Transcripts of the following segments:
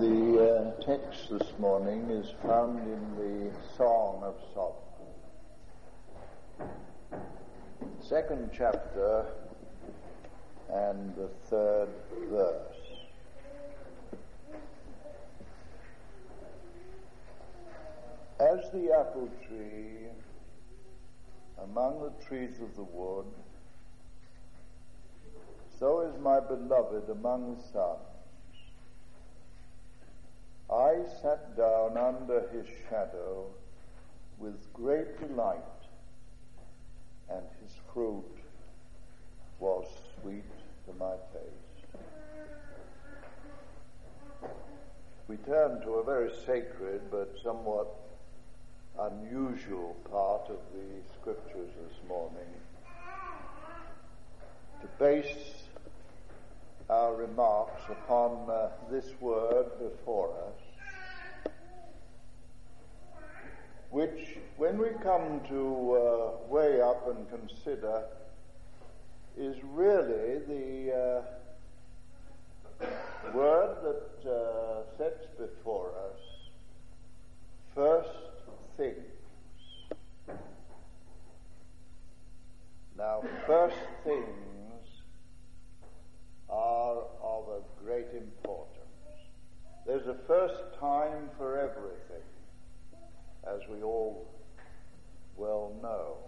The text this morning is found in the Song of Solomon, 2nd chapter and the 3rd verse. As the apple tree among the trees of the wood, so is my beloved among the sons. I sat down under his shadow with great delight, and his fruit was sweet to my taste. We turn to a very sacred but somewhat unusual part of the scriptures this morning to base our remarks upon this word before us, which, when we come to weigh up and consider, is really the word that sets before us first things. Now, first things are of a great importance. There's a first time for everything, as we all well know.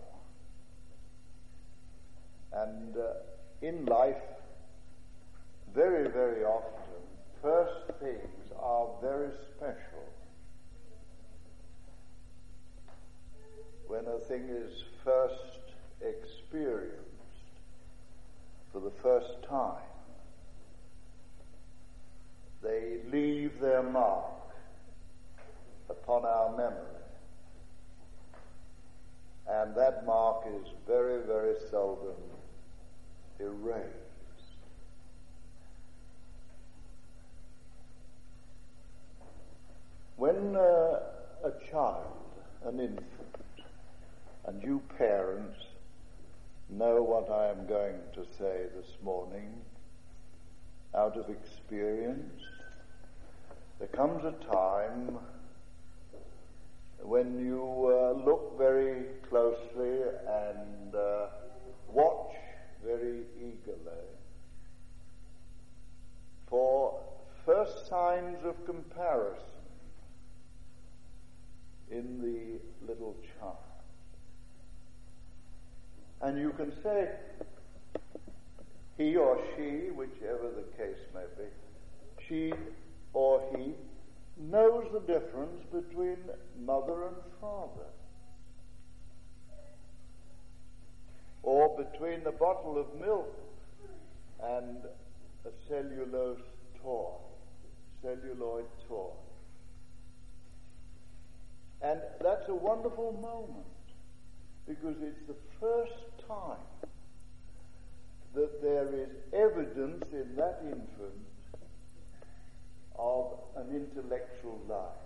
And in life, very, very often, first things are very special. When a thing is first experienced for the first time, they leave their mark upon our memory. And that mark is very, very seldom erased. When a child, an infant, and you parents know what I am going to say this morning out of experience, there comes a time when you look very closely and watch very eagerly for first signs of comparison in the little child. And you can say, he or she, whichever the case may be, she or he knows the difference between mother and father, or between a bottle of milk and a celluloid toy. And that's a wonderful moment, because it's the first time that there is evidence in that infant of an intellectual life.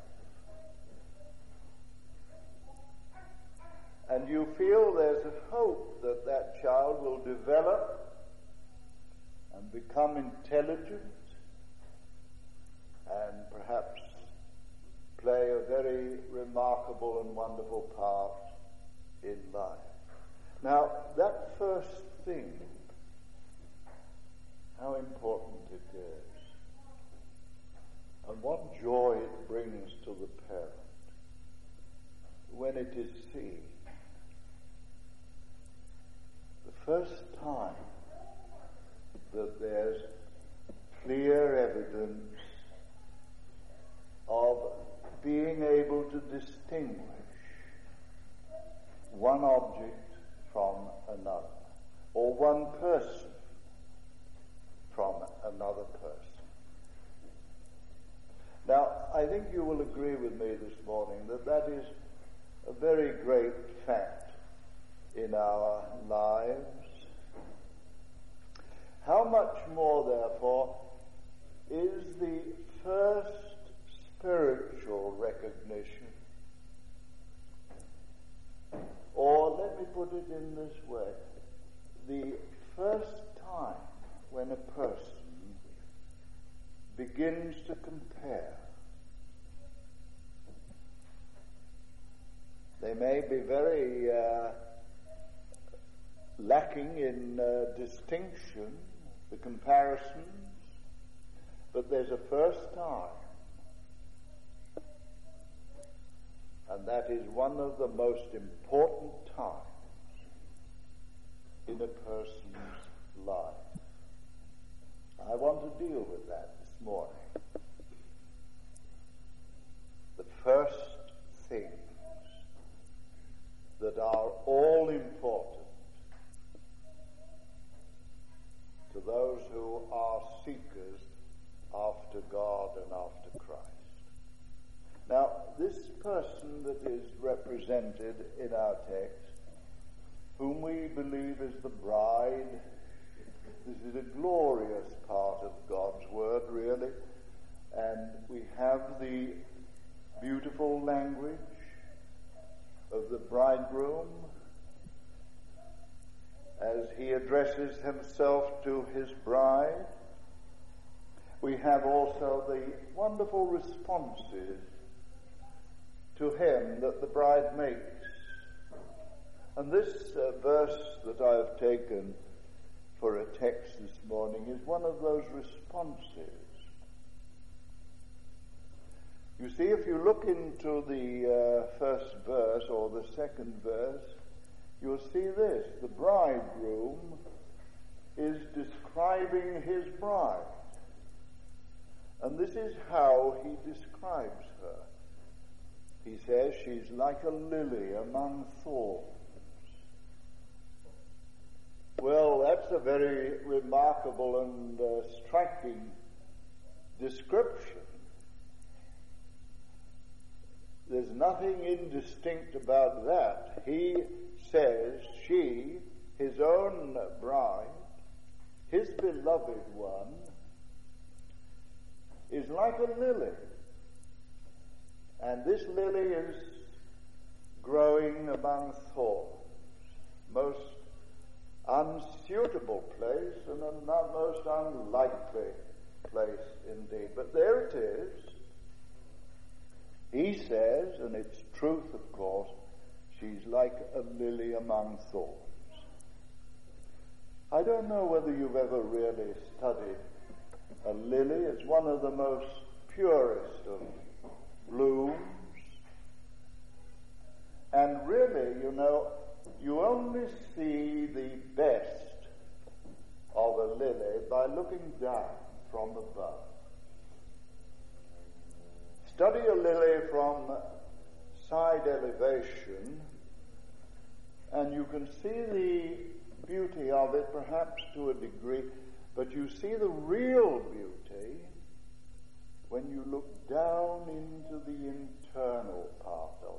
And you feel there's a hope that that child will develop and become intelligent and perhaps play a very remarkable and wonderful part in life. Now, that first thing, how important it is, and what joy it brings to the parent when it is seen. The first time that there's clear evidence of being able to distinguish one object from another, or one person from another person. Now, I think you will agree with me this morning that that is a very great fact in our lives. How much more, therefore, is the first spiritual recognition, or let me put it in this way, the first time when a person begins to compare. They may be very lacking in distinction, the comparisons, but there's a first time. And that is one of the most important times in a person's life. I want to deal with that this morning. The first things that are all important to those who are seekers after God and after Christ. Now, this person that is represented in our text, whom we believe is the bride, this is a glorious part of God's word, really, and we have the beautiful language of the bridegroom as he addresses himself to his bride. We have also the wonderful responses to him that the bride makes. And this verse that I have taken for a text this morning is one of those responses. You see, if you look into the first verse or the second verse, you'll see this. The bridegroom is describing his bride. And this is how he describes her. He says she's like a lily among thorns. Well, that's a very remarkable and striking description. There's nothing indistinct about that. He says she, his own bride, his beloved one, is like a lily. And this lily is growing among thorns. Most unsuitable place and a most unlikely place indeed. But there it is. He says, and it's truth of course, she's like a lily among thorns. I don't know whether you've ever really studied a lily. It's one of the most purest of blooms. And really, you know, you only see the best of a lily by looking down from above. Study a lily from side elevation, and you can see the beauty of it perhaps to a degree, but you see the real beauty when you look down into the internal part of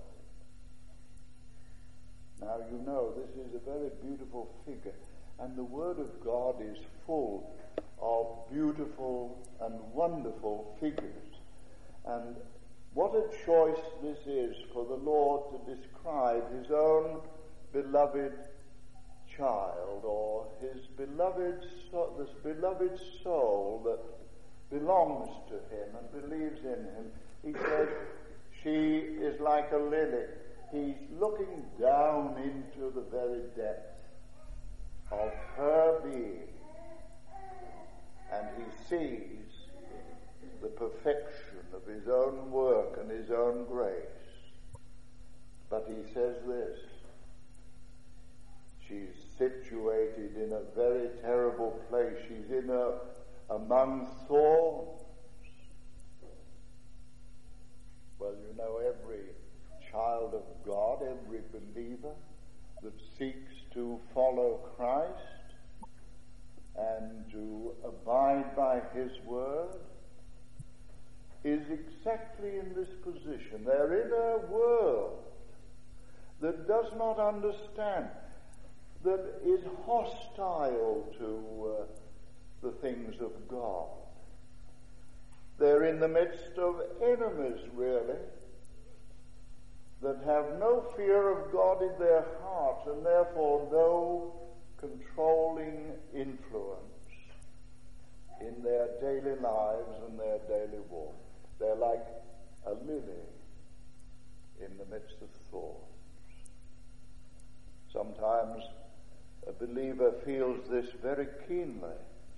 it. Now you know this is a very beautiful figure, and the Word of God is full of beautiful and wonderful figures. And what a choice this is for the Lord to describe his own beloved child, or his beloved this beloved soul that belongs to him and believes in him. He says she is like a lily. He's looking down into the very depth of her being, and he sees the perfection of his own work and his own grace. But he says this: she's situated in a very terrible place. She's among thorns. Well, you know, every child of God, every believer that seeks to follow Christ and to abide by his word is exactly in this position. They're in a world that does not understand, that is hostile to the things of God. They're in the midst of enemies, really, that have no fear of God in their hearts and therefore no controlling influence. in their daily lives and their daily walk. They're like a lily in the midst of thorns. Sometimes a believer feels this very keenly.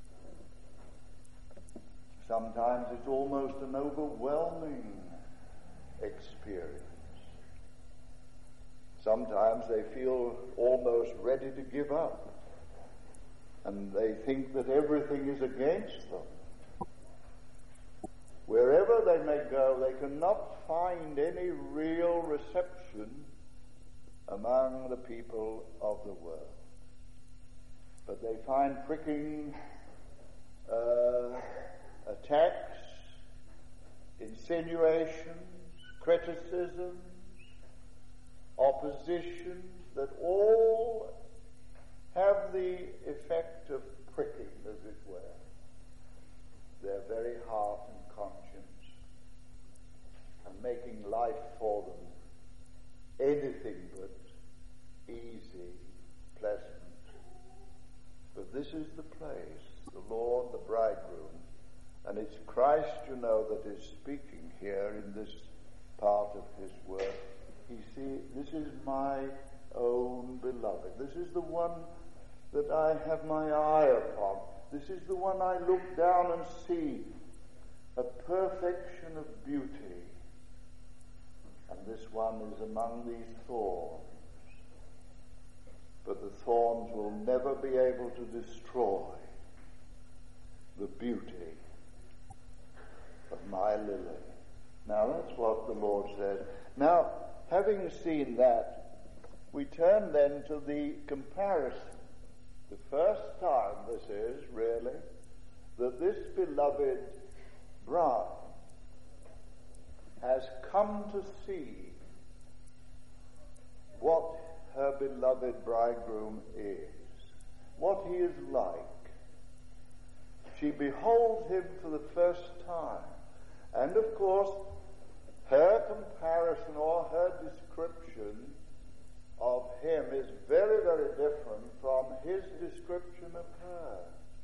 Sometimes it's almost an overwhelming experience. Sometimes they feel almost ready to give up, and they think that everything is against them. Wherever they may go, they cannot find any real reception among the people of the world. But they find pricking attacks, insinuations, criticisms, oppositions that all have the effect of pricking, as it were, their very heart and conscience, and making life for them anything but easy, pleasant. But this is the place, the Lord, the bridegroom, and it's Christ, you know, that is speaking here in this part of his word. This is my own beloved. This is the one that I have my eye upon. This is the one I look down and see, a perfection of beauty. And this one is among these thorns. But the thorns will never be able to destroy the beauty of my lily. Now that's what the Lord says. Now, having seen that, we turn then to the comparison. The first time this is, really, that this beloved bride has come to see what her beloved bridegroom is, what he is like. She beholds him for the first time. And of course, her comparison or her description of him is very, very different from his description of her.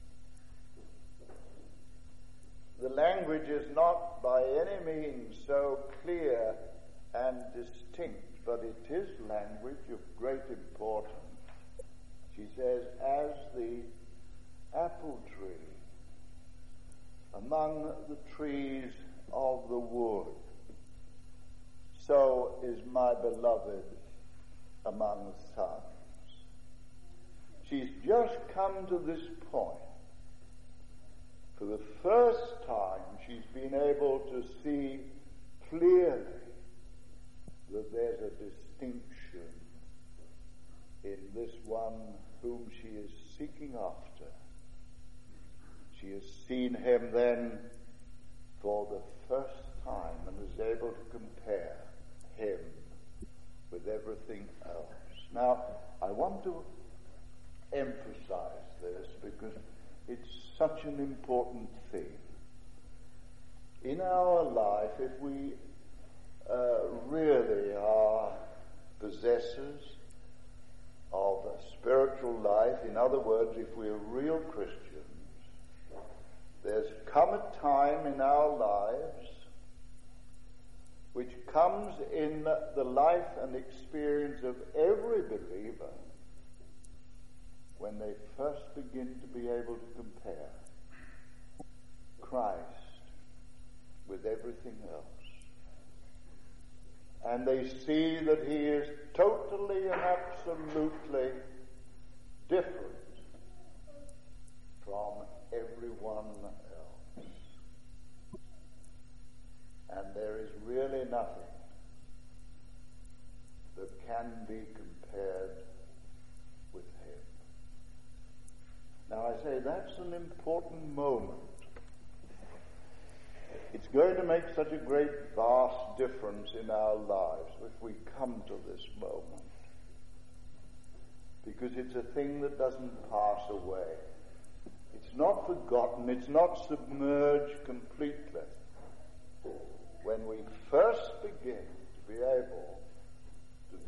The language is not by any means so clear and distinct, but it is language of great importance. She says, as the apple tree among the trees of the wood, so is my beloved among the sons. She's just come to this point. For the first time, she's been able to see clearly that there's a distinction in this one whom she is seeking after. She has seen him then for the first time and is able to compare him with everything else. Now, I want to emphasize this because it's such an important thing. In our life, if we really are possessors of a spiritual life, in other words, if we're real Christians, there's come a time in our lives which comes in the life and experience of every believer when they first begin to be able to compare Christ with everything else. And they see that he is totally and absolutely different from everyone else. And there is really nothing that can be compared with him. Now I say that's an important moment. It's going to make such a great, vast difference in our lives if we come to this moment. Because it's a thing that doesn't pass away. It's not forgotten. It's not submerged completely. When we first begin to be able to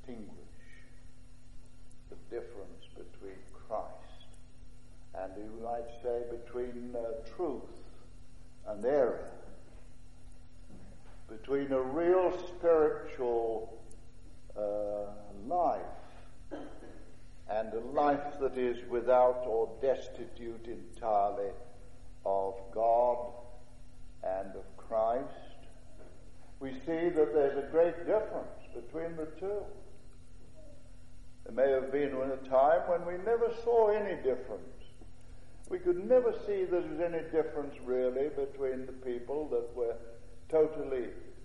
distinguish the difference between Christ and who I might say, between truth and error, between a real spiritual life and a life that is without or destitute entirely of God and of Christ. We see that there's a great difference between the two. There may have been a time when we never saw any difference. We could never see that there was any difference really between the people that were totally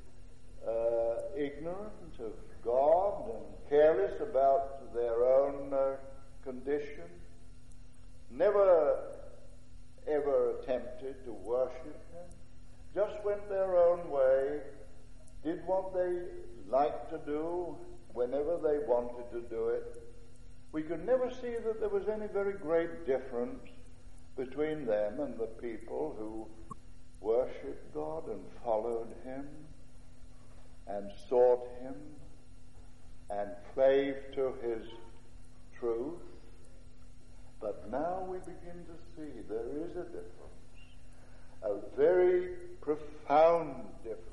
ignorant of God and careless about their own condition, never ever attempted to worship Him, just went their own way, did what they liked to do whenever they wanted to do it. We could never see that there was any very great difference between them and the people who worshipped God and followed Him and sought Him and clave to His truth. But now we begin to see there is a difference, a very profound difference.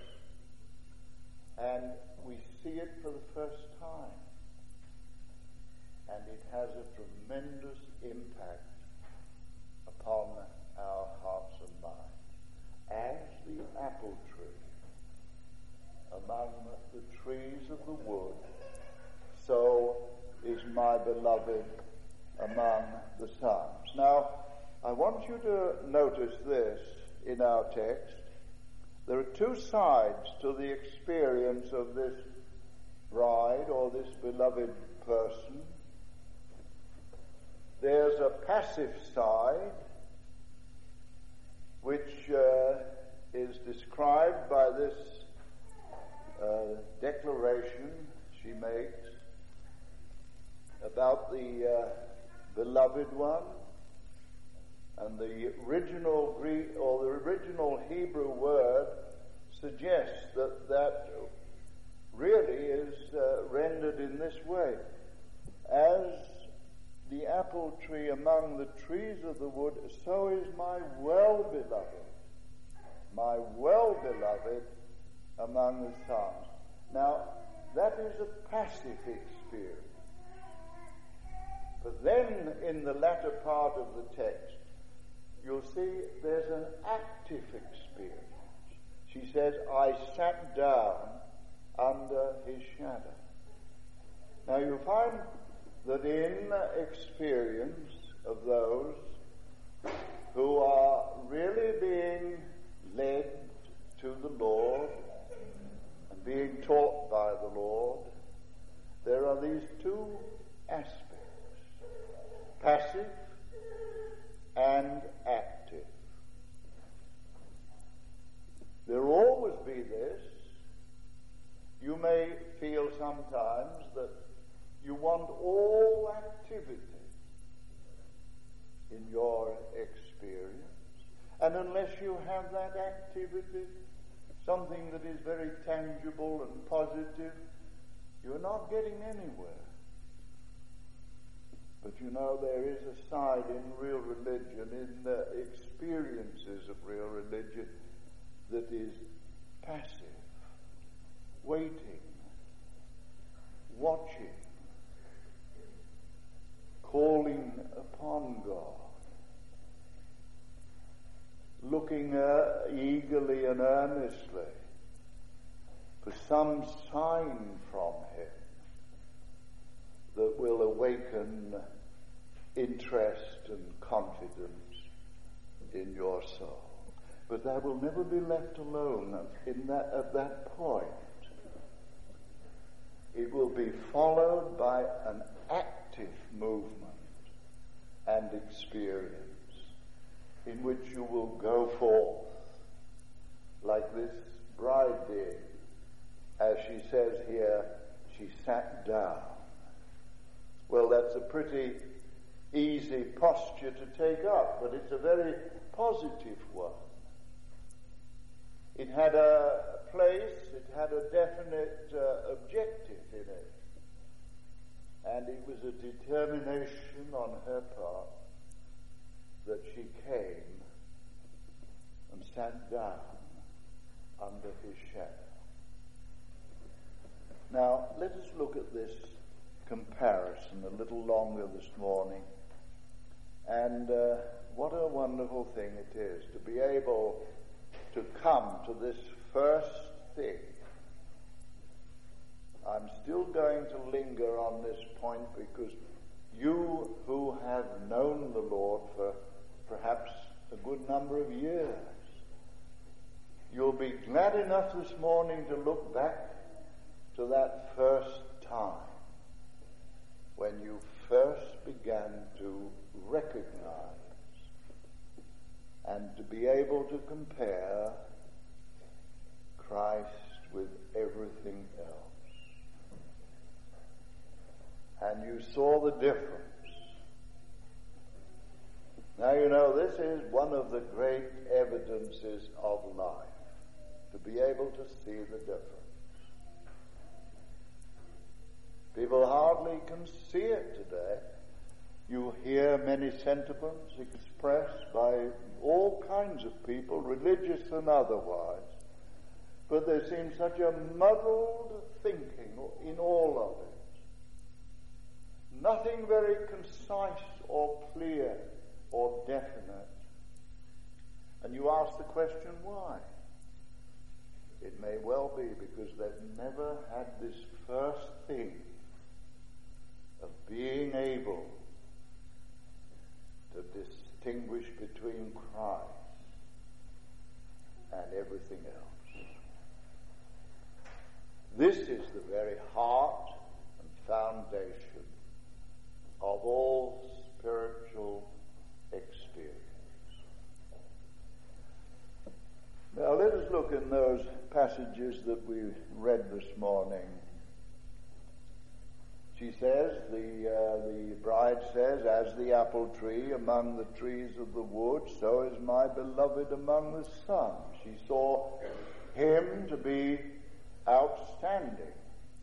And we see it for the first time. And it has a tremendous impact upon our hearts and minds. As the apple tree among the trees of the wood, so is my beloved among the sons. Now, I want you to notice this in our text. There are two sides to the experience of this bride or this beloved person. There's a passive side, which is described by this declaration she makes about the beloved one. And the original Greek or the original Hebrew word suggests that really is rendered in this way: as the apple tree among the trees of the wood, so is my well-beloved among the sons. Now, that is a passive experience. But then, in the latter part of the text, you'll see there's an active experience. She says, I sat down under his shadow. Now, you'll find that in experience of those who are really being led to the Lord and being taught by the Lord, there are these two aspects: passive and active. There will always be this. You may feel sometimes that you want all activity in your experience, and unless you have that activity, something that is very tangible and positive, you're not getting anywhere. But you know, there is a side in real religion, in the experiences of real religion, that is passive, waiting, watching, calling upon God, looking eagerly and earnestly for some sign from Him that will awaken interest and confidence in your soul. But that will never be left alone at that point. It will be followed by an active movement and experience in which you will go forth like this bride did. As she says here, she sat down. Well, that's a pretty easy posture to take up, but it's a very positive one. It had a place, it had a definite objective in it, and it was a determination on her part that she came and sat down under his shadow. Now, let us look at this comparison a little longer this morning. And what a wonderful thing it is to be able to come to this first thing. I'm still going to linger on this point because you who have known the Lord for perhaps a good number of years, you'll be glad enough this morning to look back to that first time when you first began to recognize and to be able to compare Christ with everything else. And you saw the difference. Now, you know, this is one of the great evidences of life, to be able to see the difference. People hardly can see it today. You hear many sentiments expressed by all kinds of people, religious and otherwise, but there seems such a muddled thinking in all of it. Nothing very concise or clear or definite. And you ask the question, why? It may well be because they've never had this first thing of being able to distinguish between Christ and everything else. This is the very heart and foundation of all spiritual experience. Now let us look in those passages that we read this morning. She says, the bride says, as the apple tree among the trees of the wood, so is my beloved among the sons. She saw him to be outstanding.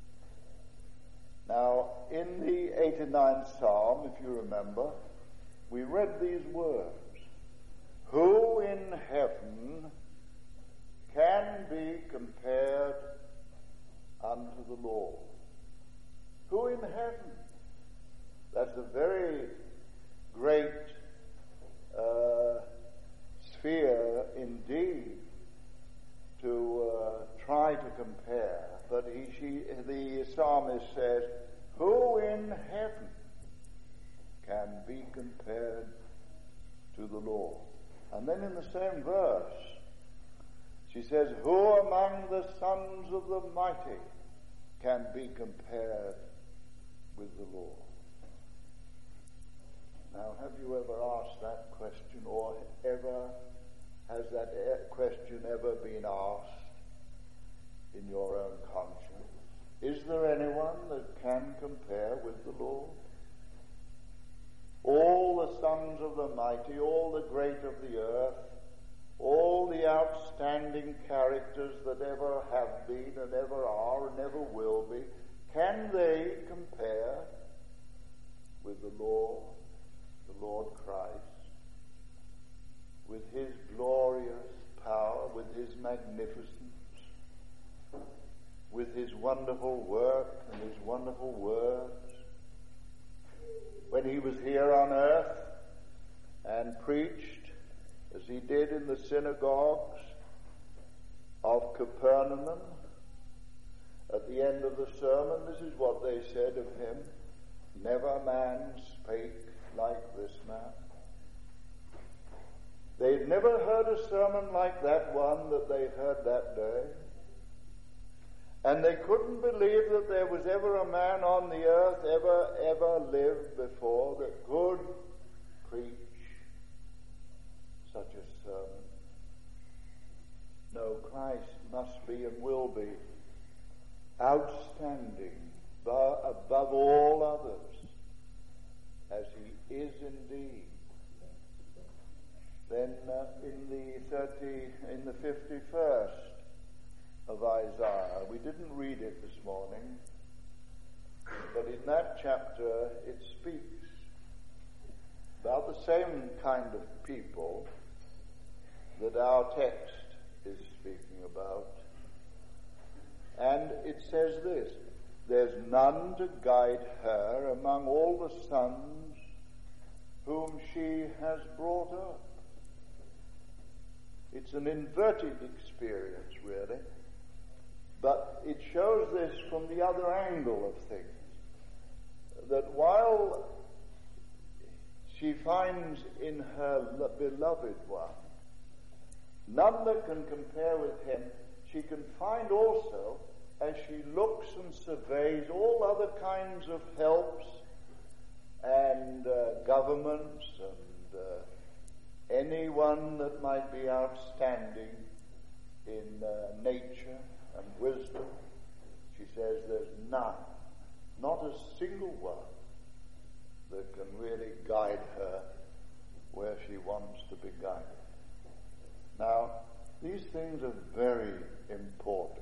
Now, in the 89th Psalm, if you remember, we read these words, who in heaven can be compared unto the Lord? Who in heaven? That's a very great sphere indeed to try to compare. But the psalmist says, who in heaven can be compared to the Lord? And then in the same verse, she says, who among the sons of the mighty can be compared with the Lord? Now, have you ever asked that question, or has that question ever been asked in your own conscience? Is there anyone that can compare with the Lord? All the sons of the mighty, all the great of the earth, all the outstanding characters that ever have been and ever are and ever will be, can they compare with the Lord Christ, with his glorious power, with his magnificence, with his wonderful work and his wonderful words? When he was here on earth and preached, as he did in the synagogues of Capernaum, at the end of the sermon, this is what they said of him: never man spake like this man. They'd never heard a sermon like that one that they heard that day. And they couldn't believe that there was ever a man on the earth ever lived before that could preach such a sermon. No, Christ must be and will be outstanding above all others, as he is indeed. Then in the 51st of Isaiah, we didn't read it this morning, but in that chapter it speaks. about the same kind of people that our text is speaking about. And it says this: there's none to guide her among all the sons whom she has brought up. It's an inverted experience, really, but it shows this from the other angle of things, that while she finds in her beloved one none that can compare with him, she can find also, as she looks and surveys all other kinds of helps and governments and anyone that might be outstanding in nature and wisdom, she says there's none, not a single one, that can really guide her where she wants to be guided. Now, these things are very important.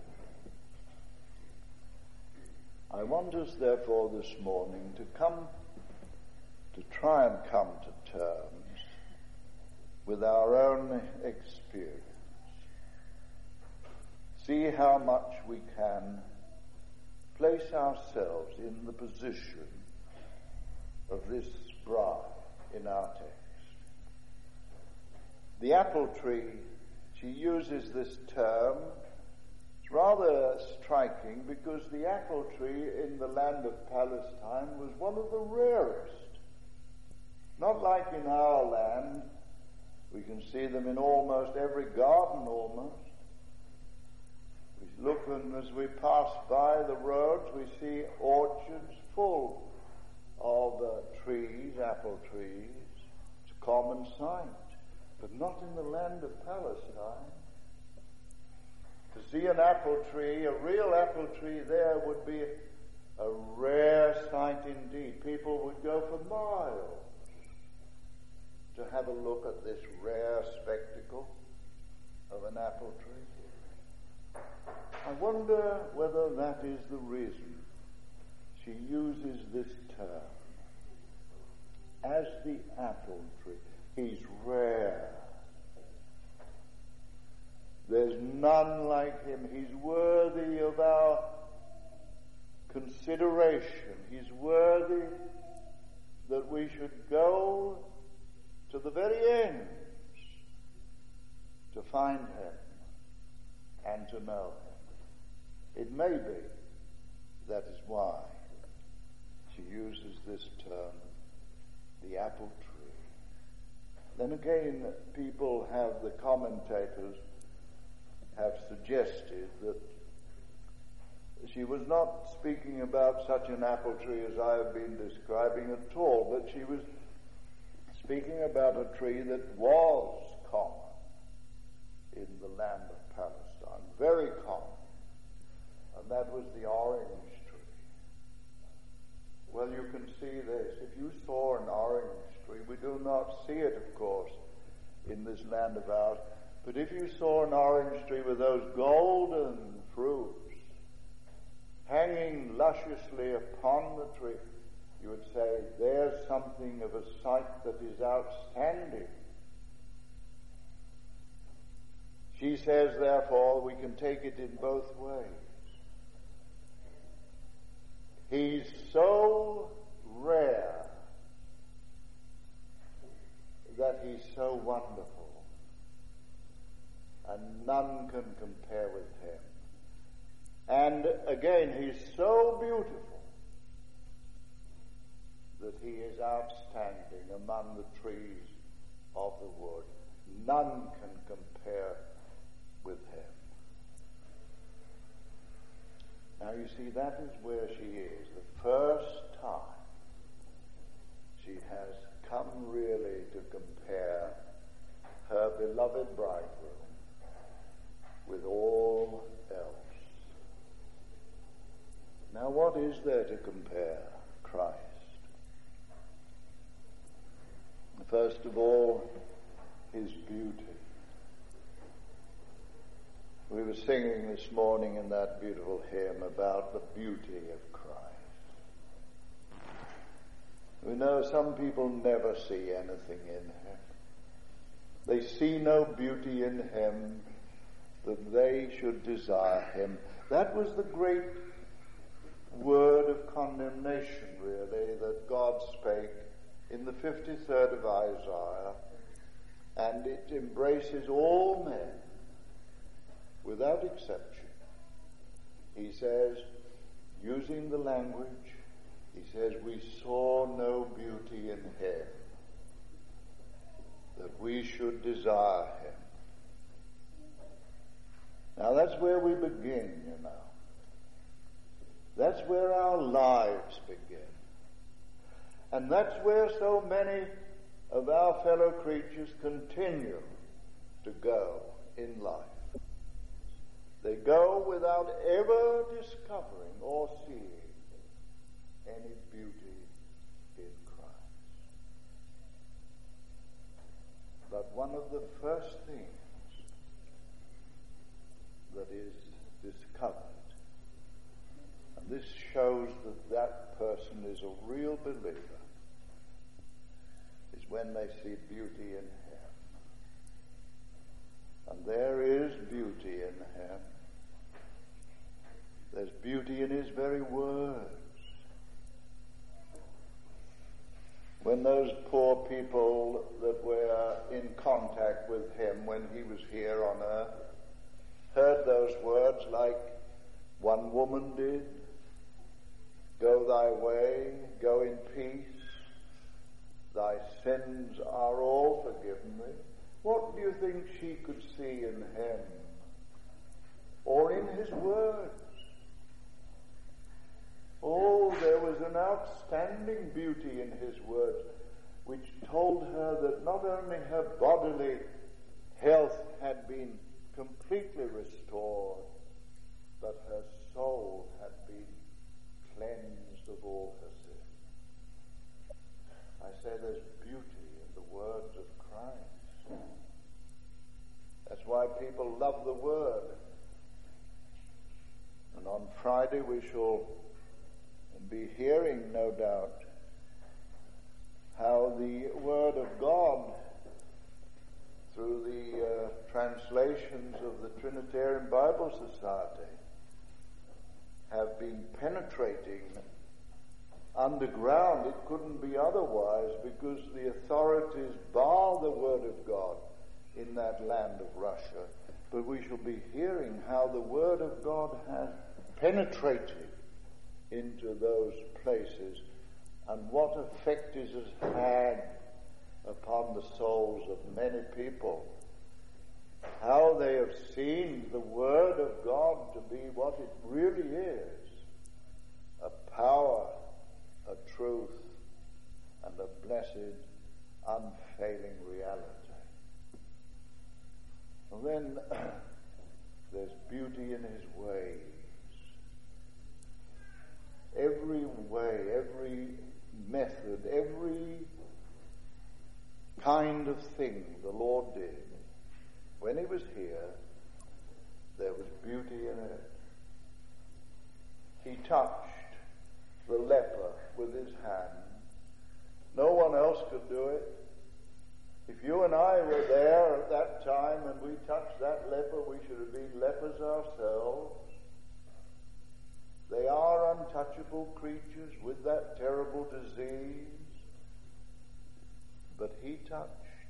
I want us, therefore, this morning to try and come to terms with our own experience. See how much we can place ourselves in the position of this bride in our text. The apple tree, she uses this term. It's rather striking because the apple tree in the land of Palestine was one of the rarest. Not like in our land, we can see them in almost every garden almost. We look, and as we pass by the roads, we see orchards full of trees, apple trees. It's a common sight, but not in the land of Palestine. To see an apple tree, a real apple tree there, would be a rare sight indeed. People would go for miles to have a look at this rare spectacle of an apple tree. I wonder whether that is the reason she uses this term. As the apple tree, he's rare. There's none like him. He's worthy of our consideration. He's worthy that we should go to the very ends to find him and to know him. It may be that is why she uses this term, the apple tree. Then again, the commentators have suggested that she was not speaking about such an apple tree as I have been describing at all, but she was speaking about a tree that was common in the land of Palestine, very common, and that was the orange tree. Well, you can see this. If you saw an orange tree, we do not see it, of course, in this land of ours, but if you saw an orange tree with those golden fruits hanging lusciously upon the tree, you would say, there's something of a sight that is outstanding. She says, therefore, we can take it in both ways. He's so rare that he's so wonderful, and none can compare with him. And again, he's so beautiful that he is outstanding among the trees of the wood. None can compare with him. Now you see, that is where she is. The first time she has come really to compare her beloved bridegroom with all else. Now what is there to compare? Christ. First of all, his beauty. We were singing this morning in that beautiful hymn about the beauty of Christ. We know some people never see anything in him. They see no beauty in him that they should desire him. That was the great word of condemnation, really, that God spake in the 53rd of Isaiah, and it embraces all men without exception. He says, using the language, he says, we saw no beauty in him, that we should desire him. Now that's where we begin, you know. That's where our lives begin. And that's where so many of our fellow creatures continue to go in life. They go without ever discovering or seeing any beauty in Christ. But one of the first things that is discovered, and this shows that that person is a real believer, is when they see beauty in him. And there is beauty in him. There's beauty in his very words. When those poor people that were in contact with him when he was here on earth heard those words like one woman did, go thy way, go in peace, thy sins are all forgiven thee. What do you think she could see in him or in his words? Oh, there was an outstanding beauty in his words, which told her that not only her bodily health had been completely restored, but her soul had been cleansed of all her sin. I say there's beauty in the words of Christ. That's why people love the Word. And on Friday we shall be hearing, no doubt, how the Word of God, through the translations of the Trinitarian Bible Society, have been penetrating underground. It couldn't be otherwise, because the authorities bar the Word of God in that land of Russia. But we shall be hearing how the Word of God has penetrated into those places, and what effect it has had upon the souls of many people. How they have seen the Word of God to be what it really is, a power, a truth, and a blessed, unfailing reality. And then there's beauty in his ways. Every way, every method, every kind of thing the Lord did, when he was here, there was beauty in it. He touched the leper with his hand. No one else could do it. If you and I were there at that time and we touched that leper, we should have been lepers ourselves. They are untouchable creatures with that terrible disease. But he touched.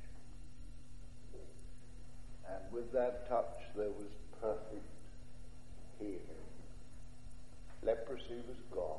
And with that touch there was perfect healing. Leprosy was gone.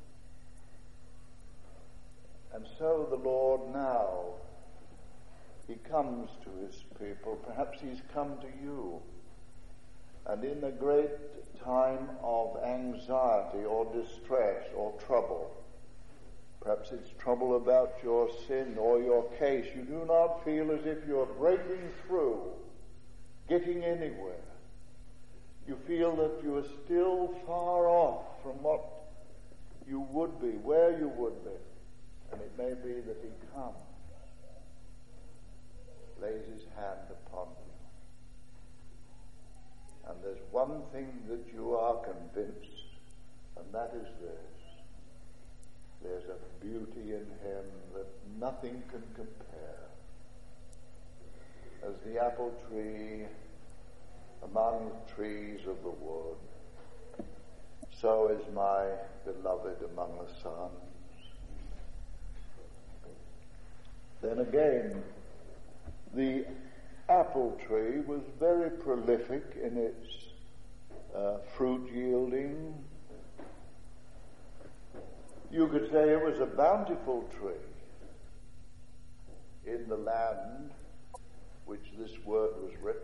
And so the Lord now, he comes to his people. Perhaps he's come to you. And in a great time of anxiety or distress or trouble, perhaps it's trouble about your sin or your case, you do not feel as if you're breaking through, getting anywhere. You feel that you are still far off from what you would be, where you would be. And it may be that he comes, lays his hand upon you. And there's one thing that you are convinced, and that is this: There's a beauty in him that nothing can compare. As the apple tree among the trees of the wood, so is my beloved among the sons. Then again, the apple tree was very prolific in its fruit yielding. You could say it was a bountiful tree in the land which this word was written.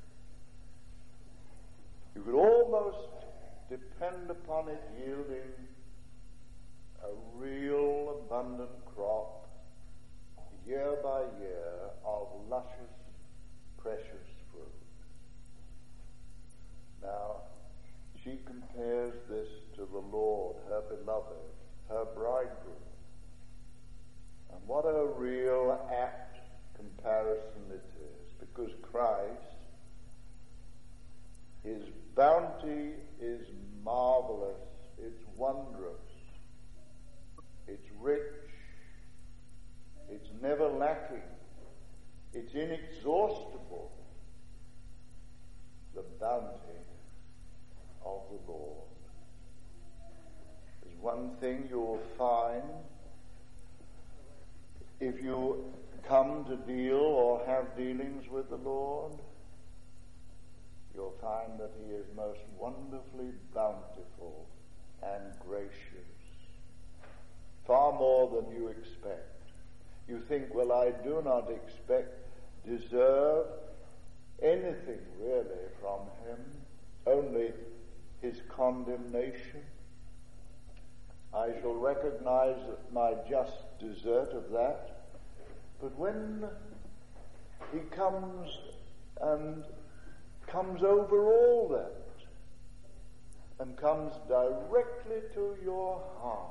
You could almost depend upon it yielding a real abundant crop year by year of luscious, precious fruit. Now, she compares this to the Lord, her beloved, her bridegroom. And what a real apt comparison it is, because Christ, his bounty is marvelous, it's wondrous, it's rich, it's never lacking, it's inexhaustible, the bounty of the Lord. There's one thing you'll find if you come to deal or have dealings with the Lord. You'll find that he is most wonderfully bountiful and gracious, far more than you expect. You think, well, I do not deserve anything really from him, only his condemnation. I shall recognize my just desert of that. But when he comes over all that and comes directly to your heart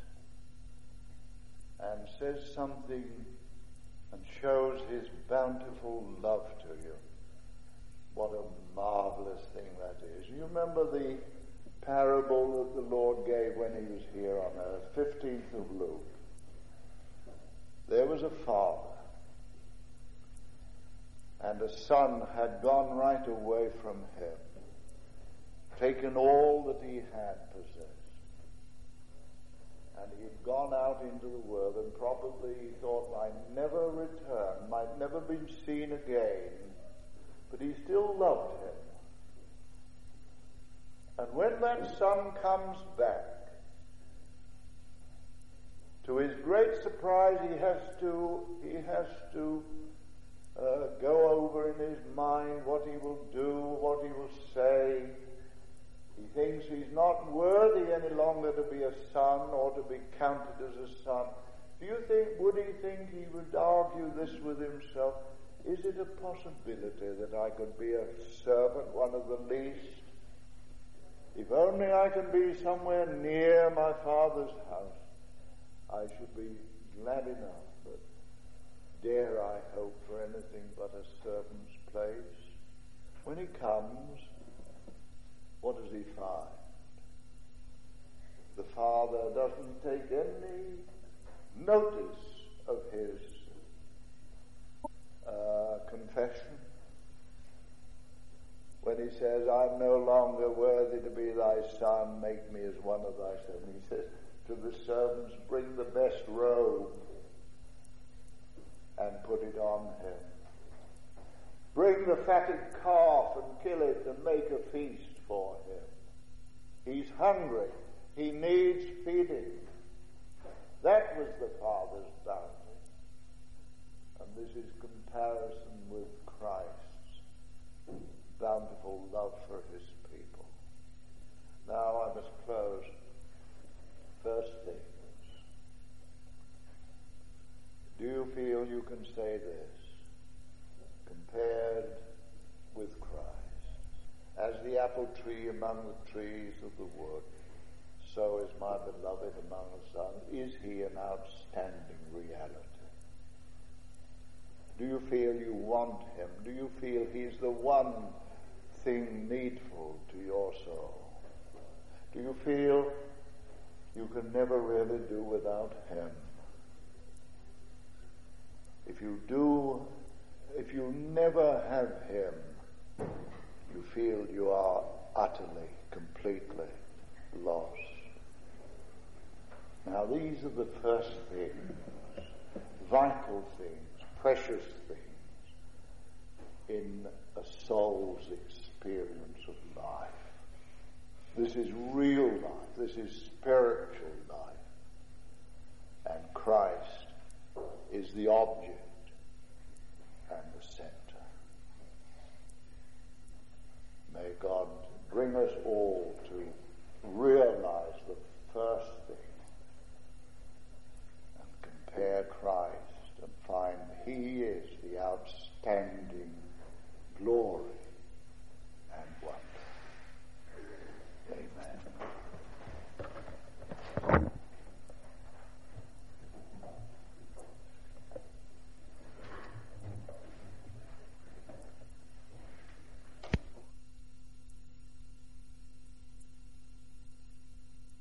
and says something and shows his bountiful love to you, what a marvelous thing that is. You remember the parable that the Lord gave when he was here on earth, 15th of Luke. There was a father, and a son had gone right away from him, taken all that he had possessed. And he'd gone out into the world, and probably he thought, might never return, might never be seen again, but he still loved him. And when that son comes back, to his great surprise, he has to go over in his mind what he will do, what he will say. He thinks he's not worthy any longer to be a son or to be counted as a son. Would he think he would argue this with himself? Is it a possibility that I could be a servant, one of the least? If only I can be somewhere near my father's house, I should be glad enough. But dare I hope for anything but a servant's place? When he comes, what does he find? The father doesn't take any notice of his confession. When he says, I'm no longer worthy to be thy son, make me as one of thy sons. He says to the servants, bring the best robe and put it on him. Bring the fatted calf and kill it and make a feast for him. He's hungry. He needs feeding. That was the Father's bounty. And this is comparison with Christ's bountiful love for his people. Now I must close. First things. Do you feel you can say this? Compared with Christ. As the apple tree among the trees of the wood, so is my beloved among the sons. Is he an outstanding reality? Do you feel you want him? Do you feel he's the one thing needful to your soul? Do you feel you can never really do without him. If you never have him, you feel you are utterly, completely lost. Now these are the first things, vital things, precious things in a soul's experience of life. This is real life. This is spiritual life. And Christ is the object and the center. May God bring us all to realize the first